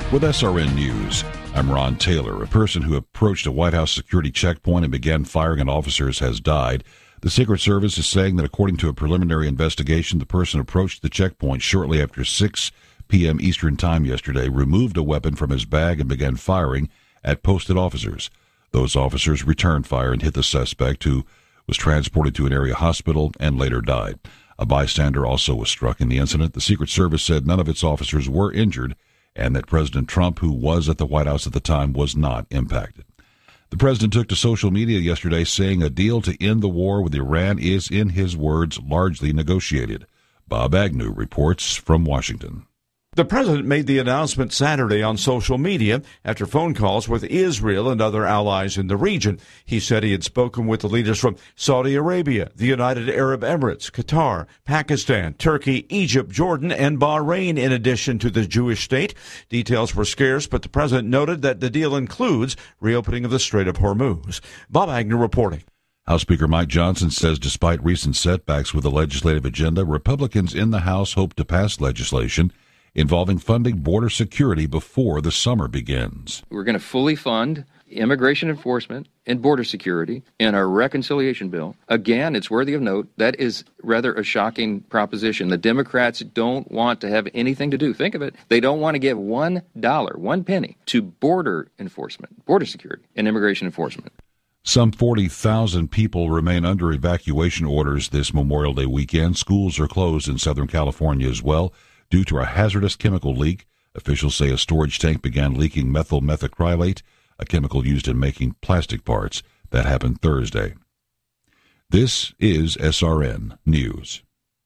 With SRN News, I'm Ron Taylor. A person who approached a White House security checkpoint and began firing at officers has died. The Secret Service is saying that according to a preliminary investigation, the person approached the checkpoint shortly after 6 p.m. Eastern Time yesterday, removed a weapon from his bag, and began firing at posted officers. Those officers returned fire and hit the suspect, who was transported to an area hospital and later died. A bystander also was struck in the incident. The Secret Service said none of its officers were injured, and that President Trump, who was at the White House at the time, was not impacted. The president took to social media yesterday saying a deal to end the war with Iran is, in his words, largely negotiated. Bob Agnew reports from Washington. The president made the announcement Saturday on social media after phone calls with Israel and other allies in the region. He said he had spoken with the leaders from Saudi Arabia, the United Arab Emirates, Qatar, Pakistan, Turkey, Egypt, Jordan, and Bahrain, in addition to the Jewish state. Details were scarce, but the president noted that the deal includes reopening of the Strait of Hormuz. Bob Agnew reporting. House Speaker Mike Johnson says despite recent setbacks with the legislative agenda, Republicans in the House hope to pass legislation involving funding border security before the summer begins. We're going to fully fund immigration enforcement and border security in our reconciliation bill. Again, it's worthy of note, that is rather a shocking proposition. The Democrats don't want to have anything to do. Think of it. They don't want to give $1, 1 penny, to border enforcement, border security, and immigration enforcement. Some 40,000 people remain under evacuation orders this Memorial Day weekend. Schools are closed in Southern California as well due to a hazardous chemical leak. Officials say a storage tank began leaking methyl methacrylate, a chemical used in making plastic parts. That happened Thursday. This is SRN News.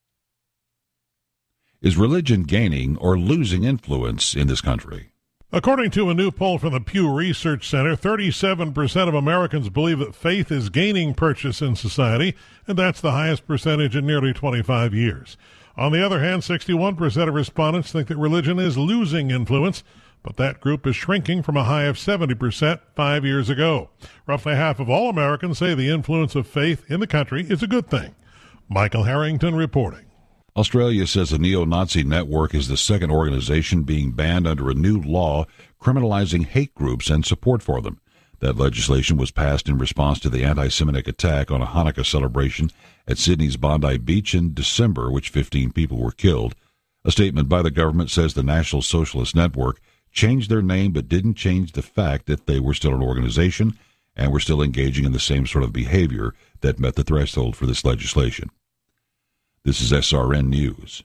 Is religion gaining or losing influence in this country? According to a new poll from the Pew Research Center, 37% of Americans believe that faith is gaining purchase in society, and that's the highest percentage in nearly 25 years. On the other hand, 61% of respondents think that religion is losing influence, but that group is shrinking from a high of 70% 5 years ago. Roughly half of all Americans say the influence of faith in the country is a good thing. Michael Harrington reporting. Australia says a neo-Nazi network is the second organization being banned under a new law criminalizing hate groups and support for them. That legislation was passed in response to the anti-Semitic attack on a Hanukkah celebration at Sydney's Bondi Beach in December, which 15 people were killed. A statement by the government says the National Socialist Network changed their name but didn't change the fact that they were still an organization and were still engaging in the same sort of behavior that met the threshold for this legislation. This is SRN News.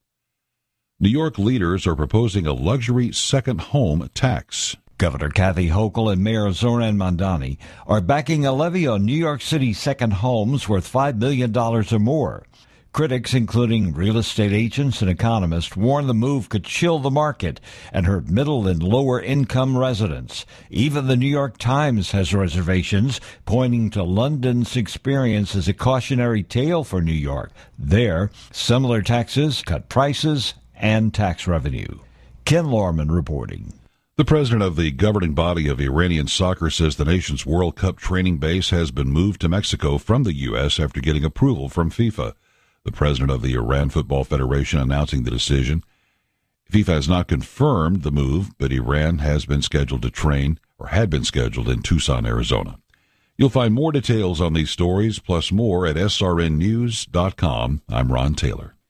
New York leaders are proposing a luxury second home tax. Governor Kathy Hochul and Mayor Zoran Mandani are backing a levy on New York City second homes worth $5 million or more. Critics, including real estate agents and economists, warn the move could chill the market and hurt middle and lower income residents. Even the New York Times has reservations, pointing to London's experience as a cautionary tale for New York. There, similar taxes cut prices and tax revenue. Ken Lorman reporting. The president of the governing body of Iranian soccer says the nation's World Cup training base has been moved to Mexico from the U.S. after getting approval from FIFA. The president of the Iran Football Federation announcing the decision. FIFA has not confirmed the move, but Iran has been scheduled to train, or had been scheduled, in Tucson, Arizona. You'll find more details on these stories, plus more, at srnnews.com. I'm Ron Taylor.